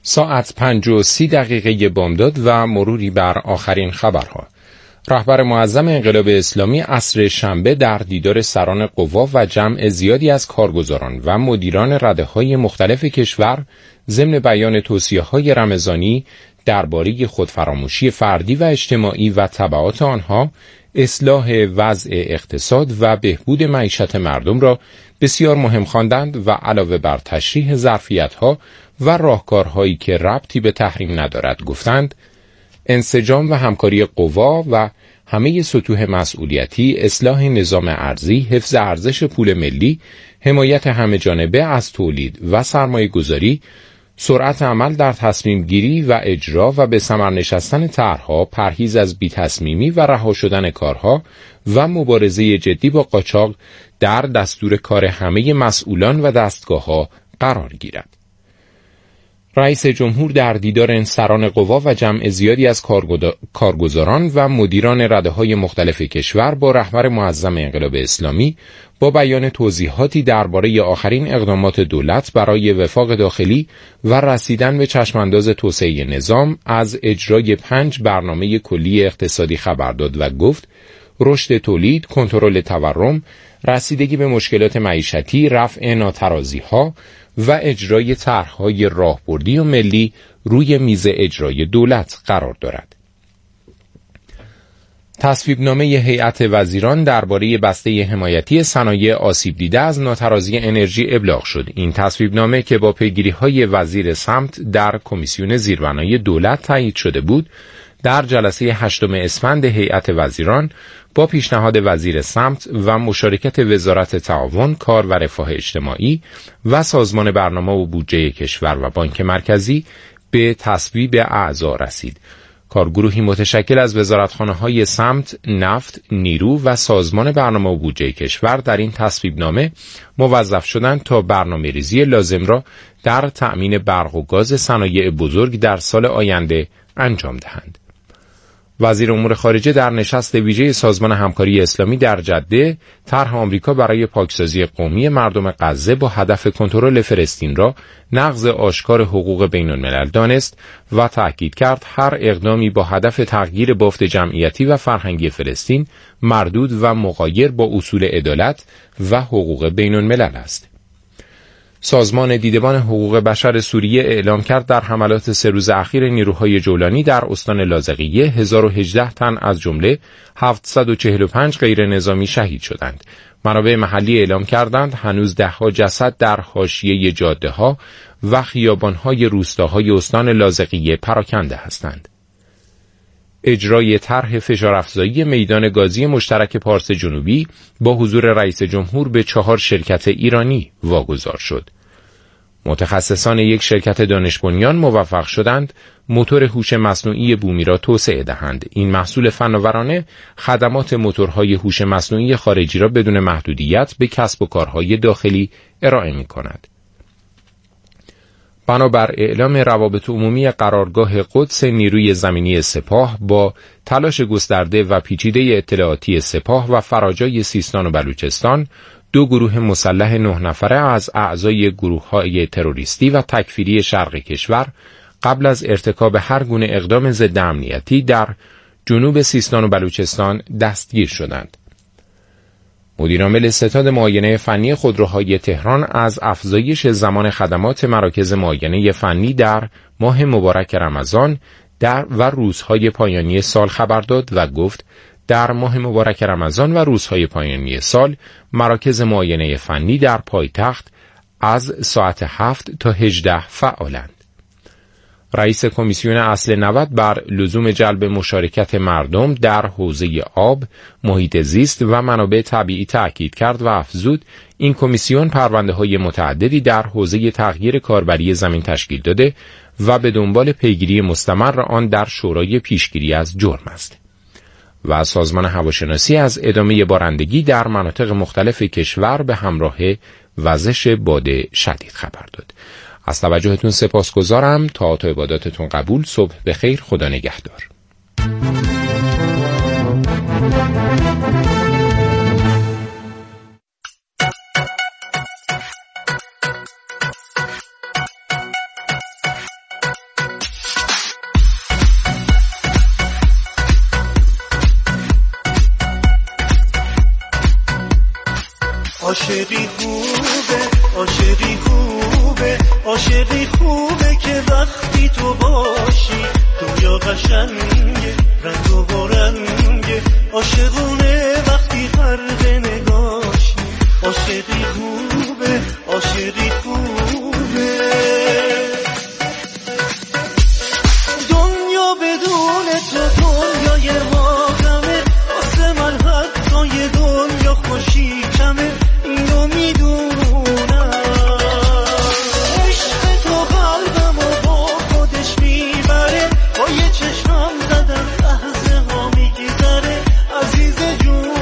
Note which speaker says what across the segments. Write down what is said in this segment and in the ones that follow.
Speaker 1: ساعت 5:30 بامداد و مروری بر آخرین خبرها. رهبر معظم انقلاب اسلامی عصر شنبه در دیدار سران قوا و جمع زیادی از کارگزاران و مدیران رده‌های مختلف کشور ضمن بیان توصیه‌های رمضانی درباره خودفراموشی فردی و اجتماعی و تبعات آنها، اصلاح وضع اقتصاد و بهبود معیشت مردم را بسیار مهم خواندند و علاوه بر تشریح ظرفیت‌ها و راهکارهایی که ربطی به تحریم ندارد گفتند انسجام و همکاری قوا و همه سطوح مسئولیتی، اصلاح نظام ارزی، حفظ ارزش پول ملی، حمایت همه‌جانبه از تولید و سرمایه‌گذاری، سرعت عمل در تصمیم گیری و اجرا و به ثمر نشستن طرح‌ها، پرهیز از بی‌تصمیمی و رها شدن کارها و مبارزه جدی با قاچاق در دستور کار همه مسئولان و دستگاه‌ها قرار گیرد. رئیس جمهور در دیدار سران قوا و جمع زیادی از کارگزاران و مدیران رده‌های مختلف کشور با رهبر معظم انقلاب اسلامی با بیان توضیحاتی درباره آخرین اقدامات دولت برای وفاق داخلی و رسیدن به چشمانداز توسعه نظام از اجرای 5 برنامه کلی اقتصادی خبر داد و گفت رشد تولید، کنترل تورم، رسیدگی به مشکلات معیشتی، رفع ناترازی‌ها و اجرای طرح‌های راهبردی و ملی روی میز اجرای دولت قرار دارد. تصویبنامه هیئت وزیران درباره بسته حمایتی صنایع آسیب دیده از ناترازی انرژی ابلاغ شد. این تصویبنامه که با پیگیری‌های وزیر سمت در کمیسیون زیربنای دولت تایید شده بود، در جلسه 8 اسفند هیئت وزیران با پیشنهاد وزیر سمت و مشارکت وزارت تعاون، کار و رفاه اجتماعی و سازمان برنامه و بودجه کشور و بانک مرکزی به تصویب اعضا رسید. کارگروهی متشکل از وزارتخانه‌های سمت، نفت، نیرو و سازمان برنامه و بودجه کشور در این تصویبنامه موظف شدند تا برنامه‌ریزی لازم را در تأمین برق و گاز صنایع بزرگ در سال آینده انجام دهند. وزیر امور خارجه در نشست ویژه سازمان همکاری اسلامی در جده طرح آمریکا برای پاکسازی قومی مردم غزه با هدف کنترل فلسطین را نقض آشکار حقوق بین‌الملل دانست و تأکید کرد هر اقدامی با هدف تغییر بافت جمعیتی و فرهنگی فلسطین مردود و مغایر با اصول عدالت و حقوق بین‌الملل است. سازمان دیدبان حقوق بشر سوریه اعلام کرد در حملات 3 روز اخیر نیروهای جولانی در استان لاذقیه 1018 تن از جمله 745 غیر نظامی شهید شدند. منابع محلی اعلام کردند هنوز ده‌ها جسد در حاشیه جاده‌ها و خیابان‌های روستاهای استان لاذقیه پراکنده هستند. اجرای طرح فشارافزایی میدان گازی مشترک پارس جنوبی با حضور رئیس جمهور به 4 شرکت ایرانی واگذار شد. متخصصان یک شرکت دانش بنیان موفق شدند موتور هوش مصنوعی بومی را توسعه دهند. این محصول فناورانه خدمات موتورهای هوش مصنوعی خارجی را بدون محدودیت به کسب و کارهای داخلی ارائه می‌کند. بنابر اعلام روابط عمومی قرارگاه قدس نیروی زمینی سپاه با تلاش گسترده و پیچیده اطلاعاتی سپاه و فراجای سیستان و بلوچستان، 2 گروه مسلح 9 نفره از اعضای گروه‌های تروریستی و تکفیری شرق کشور قبل از ارتکاب هر گونه اقدام ضد امنیتی در جنوب سیستان و بلوچستان دستگیر شدند. مدیرعامل ستاد معاینه فنی خودروهای تهران از افزایش زمان خدمات مراکز معاینه فنی در ماه مبارک رمضان و روزهای پایانی سال خبر داد و گفت در ماه مبارک رمضان و روزهای پایانی سال مراکز معاینه فنی در پایتخت از ساعت 7 تا 18 فعالند. رئیس کمیسیون اصل 90 بر لزوم جلب مشارکت مردم در حوزه آب، محیط زیست و منابع طبیعی تأکید کرد و افزود این کمیسیون پرونده‌های متعددی در حوزه تغییر کاربری زمین تشکیل داده و به دنبال پیگیری مستمر آن در شورای پیشگیری از جرم است. و سازمان هواشناسی از ادامه بارندگی در مناطق مختلف کشور به همراه وزش باد شدید خبر داد. از توجهتون سپاسگزارم. تا عباداتتون قبول. صبح بخیر. خدا نگهدار.
Speaker 2: عاشقی خوبه، عاشقی خوبه، عاشقی خوبه که وقتی تو باشی دنیا قشنگه، رنگ و رنگه، عاشقونه وقتی غرق نگاشی. عاشقی خوبه، عاشقی خوبه. دنیا بدون تو دنیای ما غمه، واسه من حتی یه دنیا خوشی کمه، اینو میدونم. عشق تو قلبمو با خودش میبره، با یه چشمم زدم لحظه ها میگذره، عزیز جونم.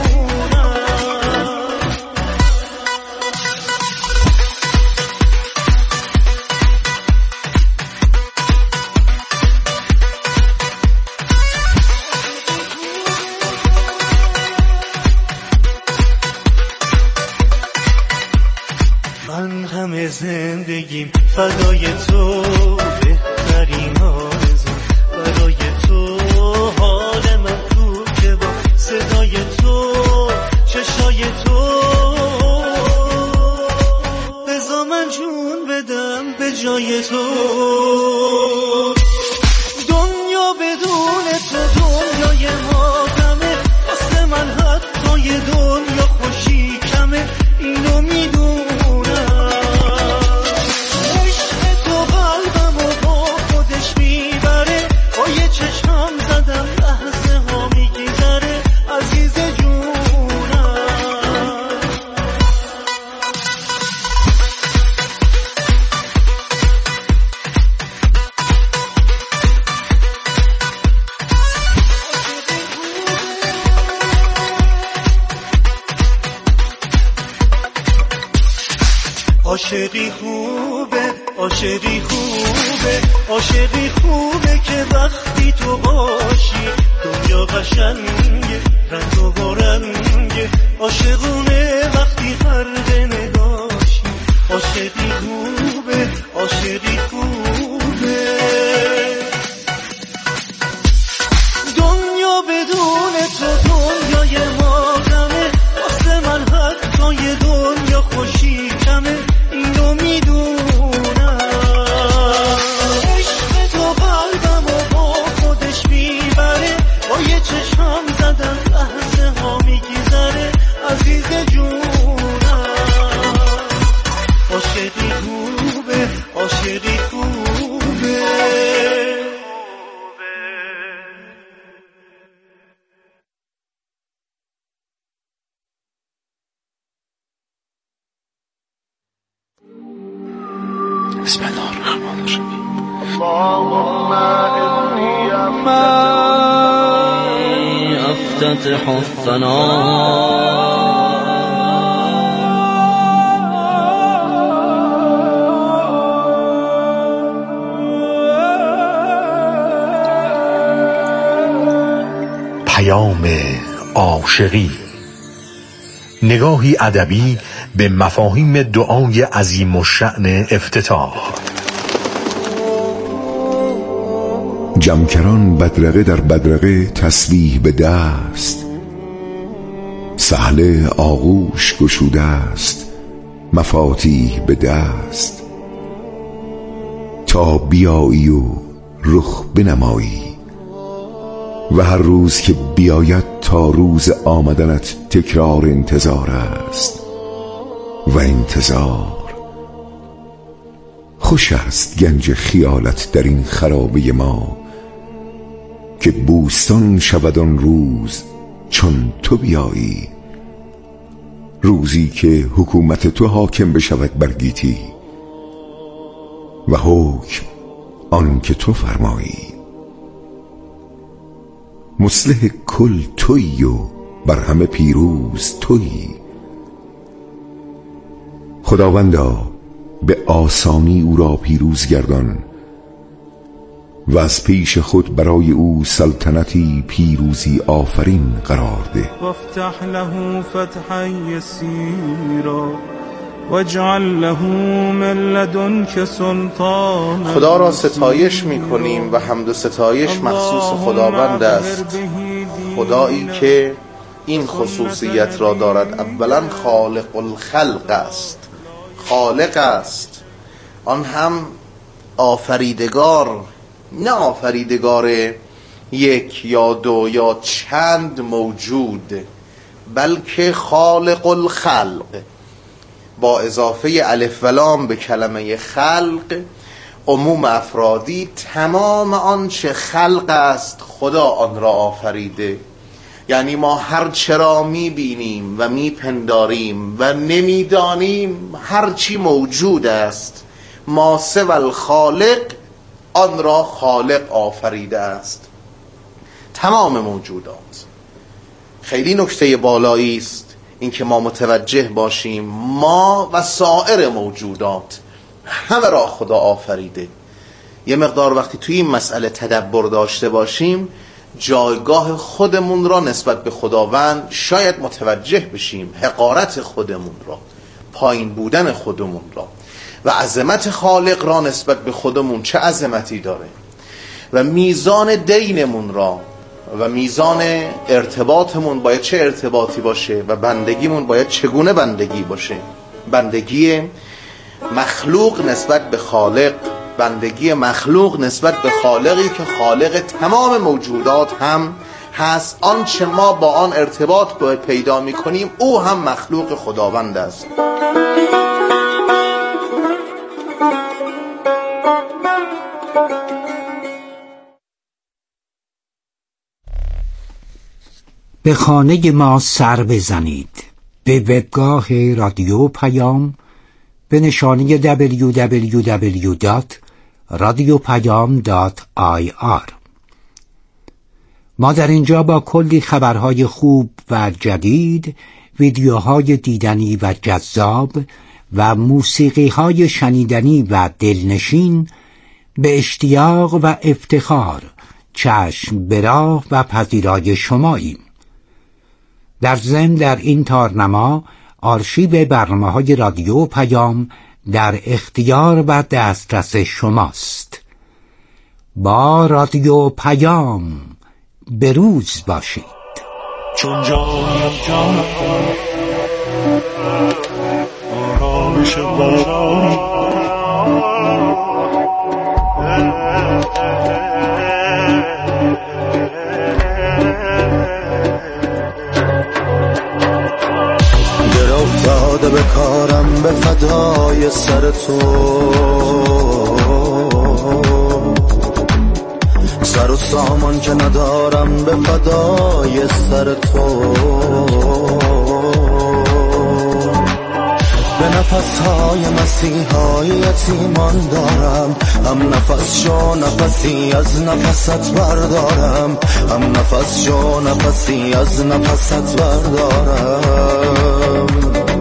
Speaker 2: من همه زندگیم فدای تو، بهترین آرزو برای تو، حال من کوچه با صدای تو، چشای تو. بذار من جون بدم به جای تو. دنیا بدون تو دنیای ما غمه، واسه من حتی یه دنیا خوشی کمه، اینو میدونم. عاشقی خوبه، عاشقی خوبه، عاشقی خوبه که وقتی تو باشی دنیا قشنگه، رنگ و رنگه، عاشقونه وقتی غرق نگاشی. عاشقی خوبه، عاشقی خوبه. دنیا بدون تو دنیای ما غمه، واسه من حتی یه دنیا خوشی کمه، اینو میدونم. عشق تو قلبمو با خودش میبره، با یه چشمم زدم لحظه ها میگذره، عزیز جونم. عاشقی خوبه، عاشقی خوبه.
Speaker 3: بسم الله الرحمن الرحیم.
Speaker 2: اللهم انی
Speaker 4: افتتح الثناء
Speaker 5: پیام عاشقی، نگاهی ادبی به مفاهیم دعای عظیم الشأن افتتاح.
Speaker 6: جمکران بدرقه در بدرقه تسبیح به دست، سهل آغوش گشوده است مفاتیح به دست. تا بیایی و رخ بنمایی و هر روز که بیاید تا روز آمدنت تکرار انتظار است و انتظار. خوش است گنج خیالت در این خرابه ما، که بوستان شود آن روز چون تو بیایی. روزی که حکومت تو حاکم بشود بر گیتی و حکم آن که تو فرمایی. مصلح کل تویی و بر همه پیروز تویی. خداوندا به آسانی او را پیروز گردان و از پیش خود برای او سلطنتی پیروزی آفرین قرار ده.
Speaker 7: وافتح له فتحا یسیرا واجعل له من لدنک سلطانا.
Speaker 8: خدا را ستایش می‌کنیم و حمد و ستایش مخصوص خداوند است، خدایی که این خصوصیت را دارد. اولا خالق الخلق است، خالق است، آن هم آفریدگار، نه آفریدگار یک یا دو یا چند موجود، بلکه خالق الخلق با اضافه الف و لام به کلمه خلق، عموم افرادی، تمام آنچه خلق است خدا آن را آفریده. یعنی ما هر چرا میبینیم و میپنداریم و نمیدانیم، هرچی موجود است ما سوى الخالق آن را خالق آفریده است. تمام موجودات. خیلی نکته بالایی است اینکه ما متوجه باشیم ما و سایر موجودات همه را خدا آفریده. یه مقدار وقتی توی این مسئله تدبر داشته باشیم، جایگاه خودمون را نسبت به خداوند شاید متوجه بشیم، حقارت خودمون را، پایین بودن خودمون را و عظمت خالق را نسبت به خودمون چه عظمتی داره و میزان دینمون را و میزان ارتباطمون باید چه ارتباطی باشه و بندگیمون باید چگونه بندگی باشه. بندگی مخلوق نسبت به خالق، بندگی مخلوق نسبت به خالقی که خالق تمام موجودات هم هست. آنچه ما با آن ارتباط پیدا می کنیم او هم مخلوق خداوند است.
Speaker 9: به خانه ما سر بزنید، به وبگاه رادیو پیام به نشانی www.radiopayam.ir. ما در اینجا با کلی خبرهای خوب و جدید، ویدیوهای دیدنی و جذاب و موسیقیهای شنیدنی و دلنشین به اشتیاق و افتخار چشم به راه و پذیرای شماییم. در ضمن در این تارنما آرشیو برنامه‌های رادیو پیام در اختیار و دسترس شماست. با رادیو پیام به روز باشید.
Speaker 2: چون جانم جانم آرامش بارانی افتاده به کارم به فدای سر تو، سر و سامان که ندارم به فدای سر تو، به نفسهای مسیحای یتیمان دارم، هم نفس شو نفسی از نفست بردارم، هم نفس شو نفسی از نفست بردارم.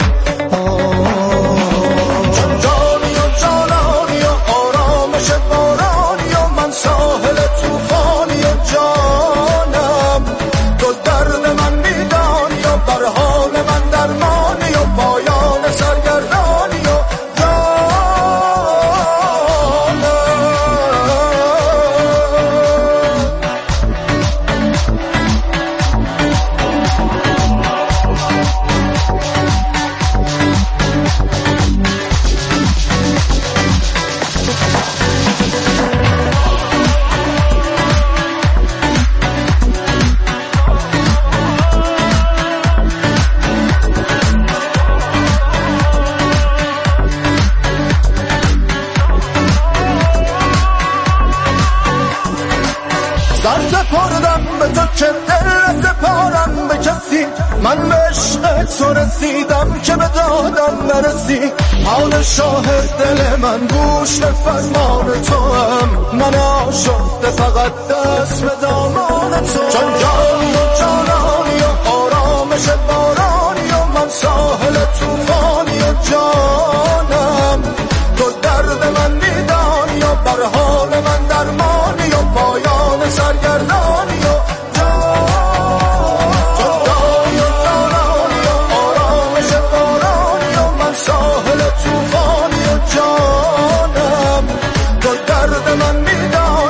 Speaker 2: من به عشق تو رسیدم که به دادم نرسی، حال شاهد دل من گوش به فرمان تو هم، من آشفته فقط دست به دامان تو، چون جانی و جانانی و آرامش بارانی و من ساحل توفانی و جانم، تو درد من میدانی و بر حال من درمانی و پایان سرگردانی و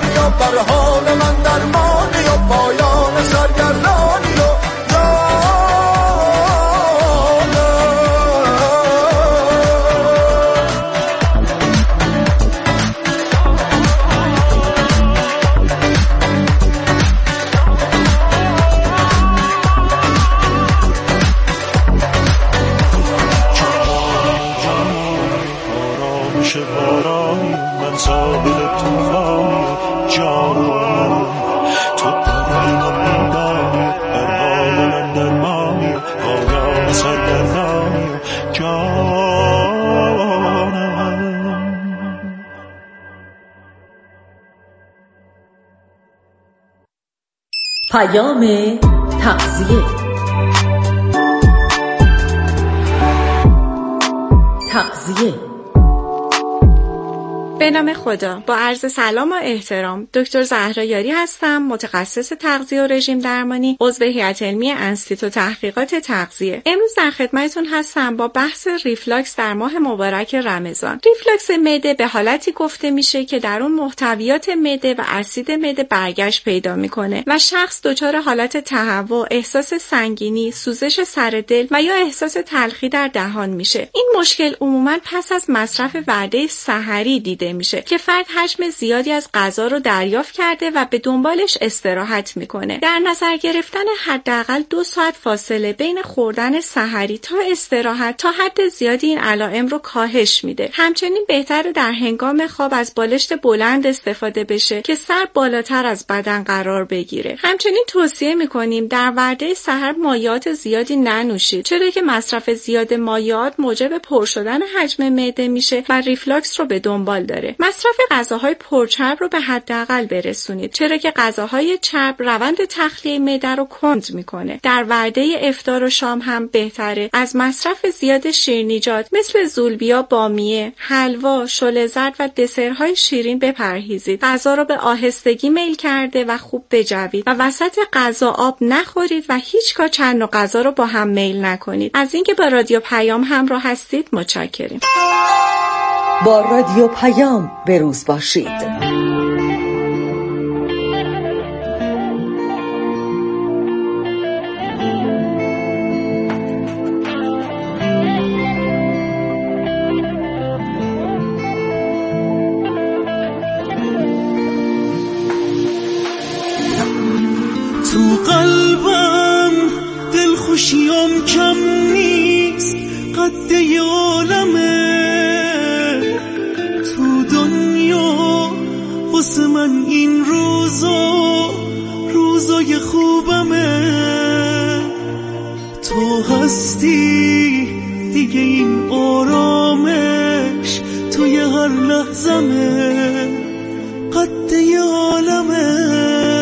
Speaker 2: حال من درمانی و پایان سرگردانی و
Speaker 10: تغذیه
Speaker 11: به نام خدا. با عرض سلام و احترام، دکتر زهرا یاری هستم، متخصص تغذیه و رژیم درمانی، عضو هیئت علمی انستیتو تحقیقات تغذیه. امروز در خدمتتون هستم با بحث ریفلاکس در ماه مبارک رمضان. ریفلاکس معده به حالتی گفته میشه که در اون محتویات معده و اسید معده برگشت پیدا میکنه و شخص دچار حالت تهوع، احساس سنگینی، سوزش سر دل و یا احساس تلخی در دهان میشه. این مشکل عموماً پس از مصرف وعده سحری دیده میشه که فرد حجم زیادی از غذا رو دریافت کرده و به دنبالش استراحت میکنه. در نظر گرفتن حداقل 2 ساعت فاصله بین خوردن سحری تا استراحت تا حد زیادی این علائم رو کاهش میده. همچنین بهتره در هنگام خواب از بالشت بلند استفاده بشه که سر بالاتر از بدن قرار بگیره. همچنین توصیه میکنیم در وعده سحر مایعات زیادی ننوشید، چرا که مصرف زیاد مایعات موجب پر شدن حجم معده میشه و ریفلاکس رو به دنبال داره. مصرف غذاهای پرچرب رو به حداقل برسونید، چرا که غذاهای چرب روند تخلیه معده رو کند میکنه. در وعده افطار و شام هم بهتره از مصرف زیاد شیرینیجات مثل زولبیا، بامیه، حلوا، شله زرد و دسرهای شیرین بپرهیزید. غذا رو به آهستگی میل کرده و خوب بجوید و وسط غذا آب نخورید و هیچگاه چند نوع غذا رو با هم میل نکنید. از اینکه با رادیو پیام همراه هستید متشکریم.
Speaker 10: با رادیو پیام به روز باشید.
Speaker 7: تو قلبم دلخوشیم کم نیست، قد عالمه تو دنیا واسه من این روزای خوبمه. تو هستی دیگه این آرامش توی هر لحظمه، قد عالمه.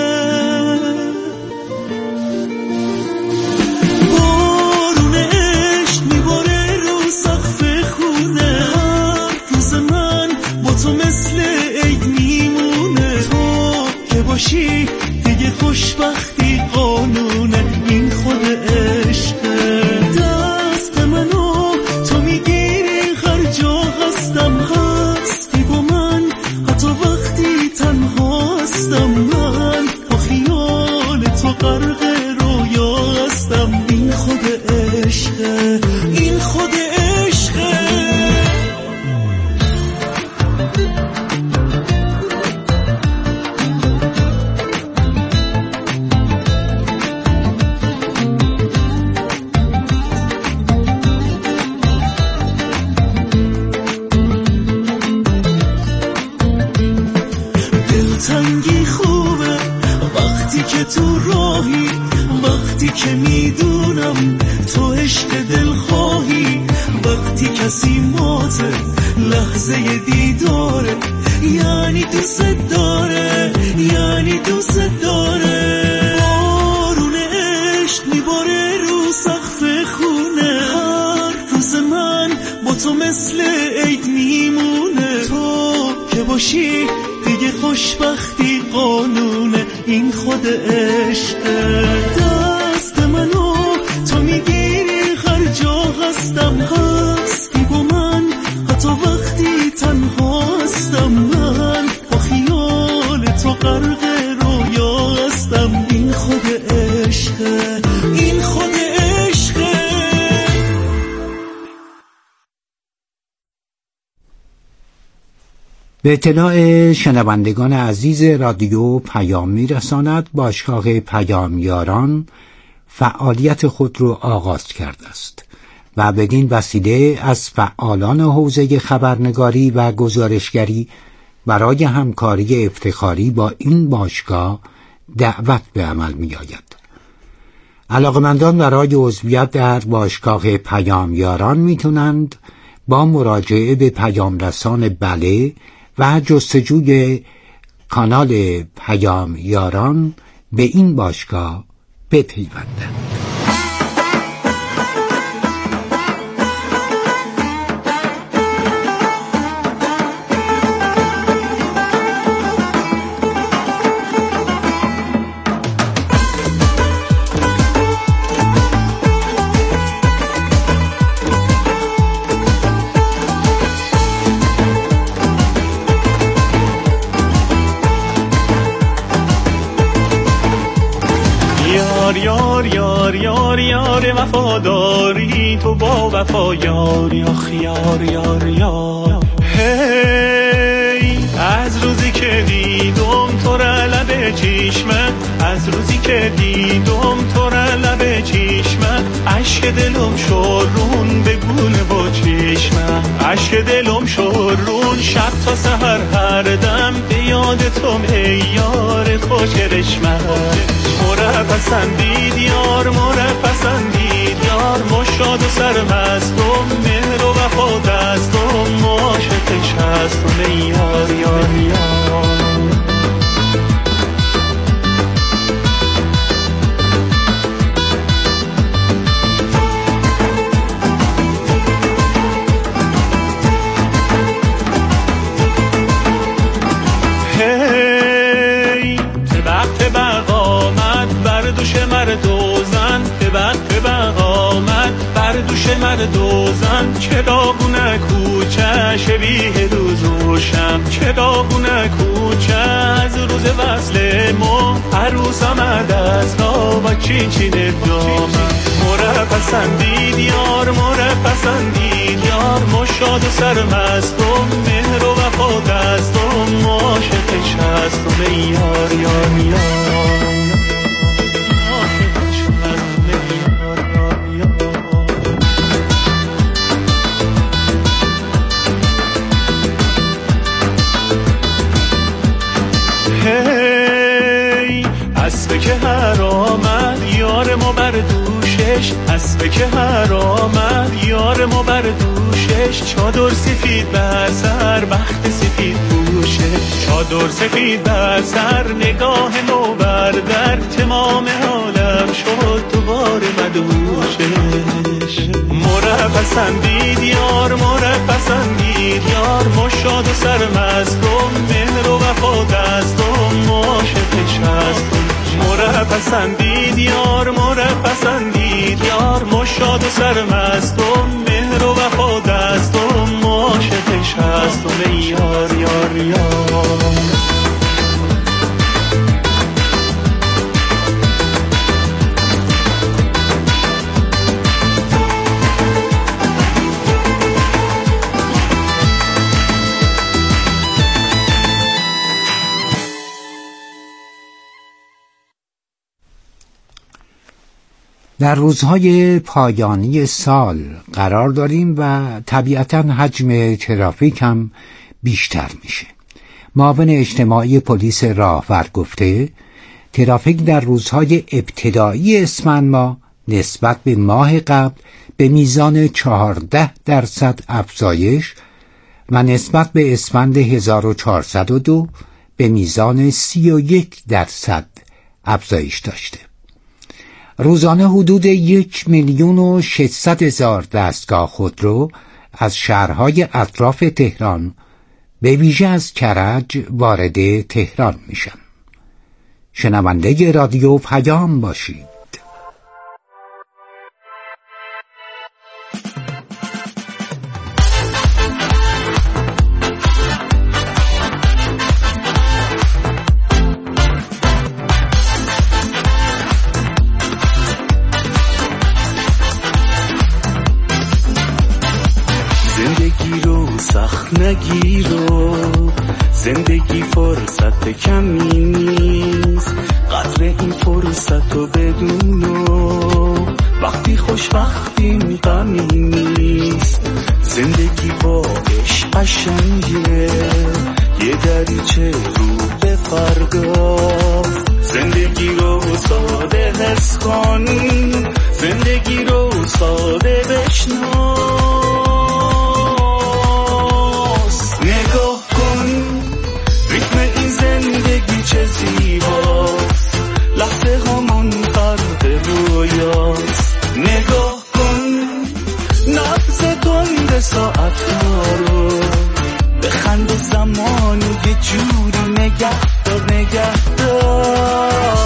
Speaker 7: دیگه خوشبختی قانونه، این خود عشقه. دست منو تو میگیری هر جا هستم، هستی با من حتی وقتی تنها هستم. من با خیال تو غرق رویا هستم، این خود عشقه، این خود عشقه. دلتنگی خوبه وقتی که تو راهی، وقتی که میدونم تو عشق دل خواهی، وقتی کسی ماته لحظه دیداره، یعنی دوست داره، یعنی دوست داره. بارون عشق میباره رو سقف خونه، هر روز من با تو مثل عید میمونه. تو که باشی دیگه خوشبختی قانونه، این خود عشقه. دست منو تو میگیری هر جا هستم، هستی با من حتی وقتی تنها هستم. من با خیال تو غرق رویا هستم، این خود عشقه، این خود عشقه.
Speaker 9: به اطلاع شنوندگان عزیز رادیو پیام میرساند باشگاه پیامیاران فعالیت خود را آغاز کرده است و بدین وسیله از فعالان حوزه خبرنگاری و گزارشگری برای همکاری افتخاری با این باشگاه دعوت به عمل می آید. علاقمندان برای عضویت در باشگاه پیامیاران می توانند با مراجعه به پیام رسان بله و جستجوی کانال پیام یاران به این باشگاه بپیوندند.
Speaker 7: یار وفاداری تو با وفا یاری آخ یار هی از روزی که دیدم تو را لب چشمت، از روزی که دیدم تو را لب چشمت، عشق دلم شورون بگونه با چشمت، عشق دلم شورون شب تا سحر هر دم به یاد تو ای یار خوش رشمت. مره پسندید یار مره پسندید یار، مشاد و سرمستم مهر و وفا دستم، عاشقش هستم ای یار یار یار. مرد و زن چراغونه کوچه شبیه روز و شب، چراغونه کوچه از روز وصل ما، عروس آمد از راه و چین دام. مره پسندید یار مره پسندید یار، مشاد و سرمستم مهر و وفا دستم، عاشقش هستم ای یار یار یار. اسبه که هر آمد یار ما بر دوشش، اسبه که هر آمد یار ما بر دوشش، چادر سفید بر سر بخت سفید پوشه، چادر سفید بر سر نگاه نو بر در، تمام عالم شد دوباره مدوشش. مره پسندید یار مره پسندید یار، مشاد و سرمستم مهر و وفا دستم، عاشقش هستم. مره پسندید یار مره پسندید یار، مشاد و سرمستم مهر و وفا دستم، عاشقش هستم ای یار یار یار.
Speaker 9: در روزهای پایانی سال قرار داریم و طبیعتاً حجم ترافیک هم بیشتر میشه. معاون اجتماعی پلیس راهور گفته ترافیک در روزهای ابتدایی اسفند ماه نسبت به ماه قبل به میزان 14% افزایش و نسبت به اسفند 1402 به میزان 31% افزایش داشته. روزانه حدود 1,600,000 دستگاه خودرو از شهرهای اطراف تهران به ویژه از کرج وارد تهران میشن. شنونده رادیو پیام باشید.
Speaker 7: نگیرو زندگی فرصت کمی نیست، قدر این فرصت رو بدونو وقتی خوشبختیم غمی نیست. زندگی با عشق قشنگه یه دریچه رو به فردا، زندگی رو ساده حس کن، زندگی رو ساده بشنو. نگاه کن ریتم این زندگی چه زیباست، زمانو یه جوری نگهدار نگهدار.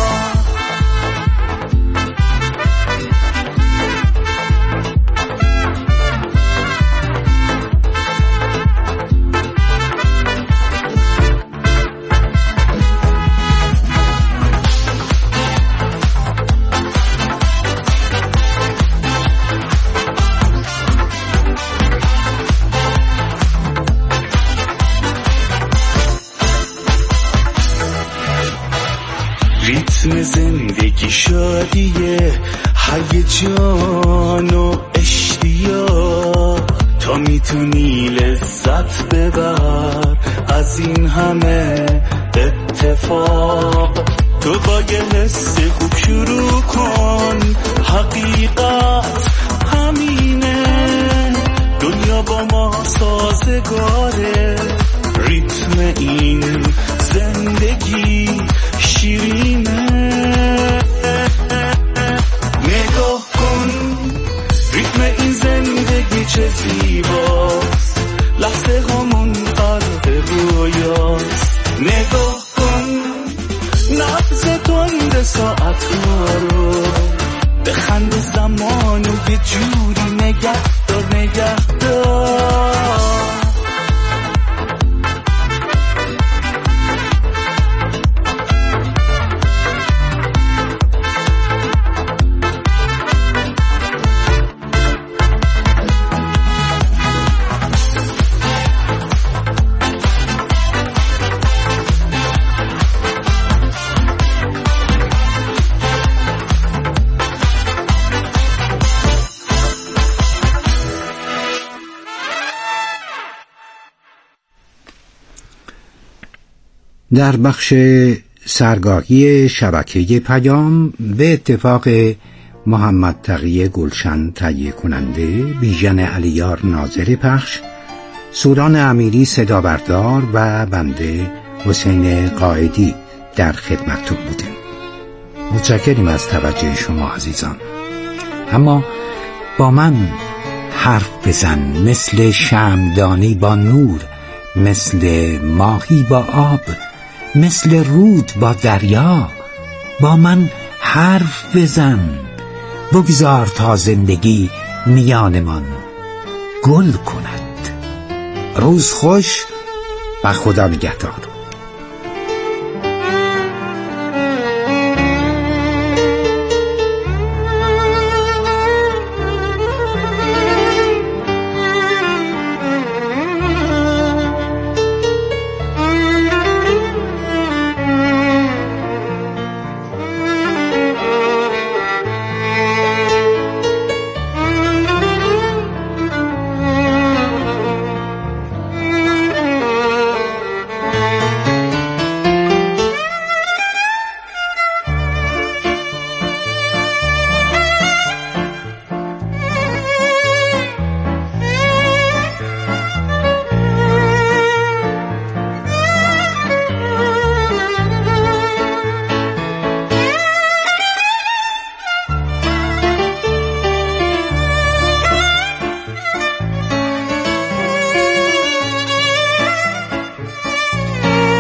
Speaker 7: ریتم زندگی شادیه، هیجان و اشتیاق، تا میتونی لذت ببر از این همه اتفاق. تو با یه حس خوب شروع کن، حقیقت همینه، دنیا با ما سازگاره، ریتم این زندگی شیرینه. نگاه کن ریتم این زندگی چه زیباست، لحظه همون قلب رویاست. نگاه کن نبض تند ساعت رو، بخند زمان و یه جوری نگهدار نگهدار.
Speaker 9: در بخش سرگاهی شبکه پیام به اتفاق محمد تقی گلشن تهیه کننده، بیژن علیار ناظر پخش، سوران امیری صدا بردار و بنده حسین قائدی در خدمتتون بودیم. متشکریم از توجه شما عزیزان. اما با من حرف بزن، مثل شمعدانی با نور، مثل ماهی با آب، مثل رود با دریا. با من حرف بزن، بگذار تا زندگی میانمان گل کند. روز خوش و خدا نگهدار.